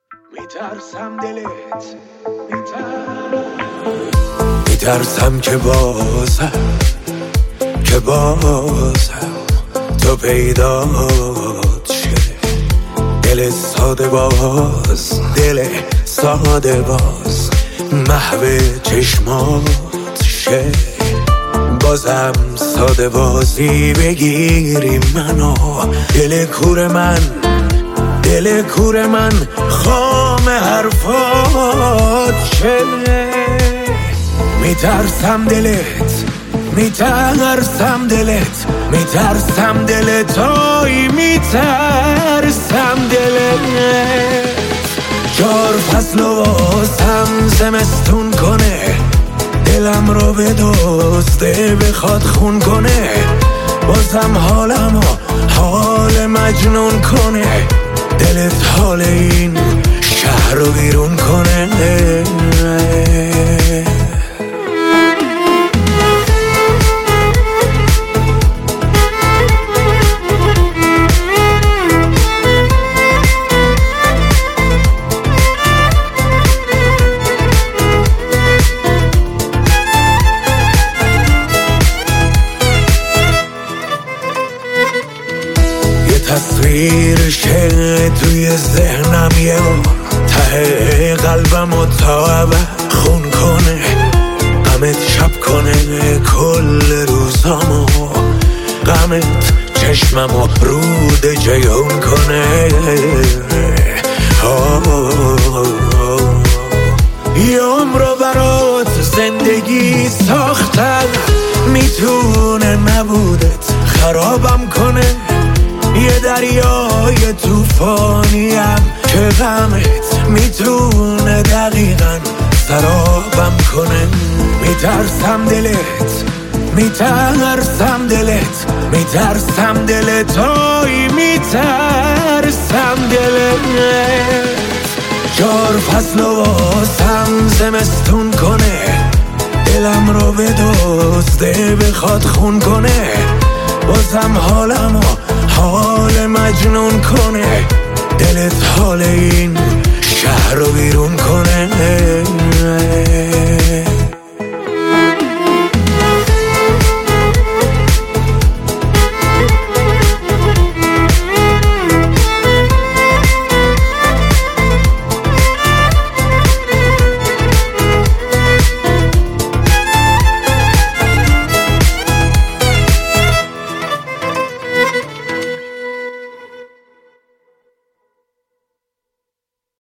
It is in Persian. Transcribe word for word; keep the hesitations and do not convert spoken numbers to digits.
میترسم دلت میترسم میترسم که بازم که بازم تو پیدات شه. دل ساده باز دل ساده باز محو چشمات شه. بازم ساده بازی بگیری منو دل کور من دل کور من خام حرفات شه. میترسم دلت میترسم دلت میترسم دلت آی میترسم دلت. چار فصل و واسم زمستون کنه دلم رو به دزده بخواد خون کنه. بازم حالمو حال مجنون کنه دلت حال این شهر رو بیرون کنه. تصویرشه توی ذهنم یه ته قلبم و تا خون کنه. غمت شب کنه کل روزامو غمت چشممو رود جیون کنه. یه عمر رو برات زندگی ساختن میتونه نبودت خرابم کنه. یه دریای توفانیم که غمت میتونه دقیقاً سرابم کنه. میترسم دلت میترسم دلت میترسم دلت آی میترسم دلت. چار فصل و واسم زمستون کنه دلم رو به دزده بخواد خون کنه. بازم حالمو حال مجنون کنه دلت حال این شهر رو بیرون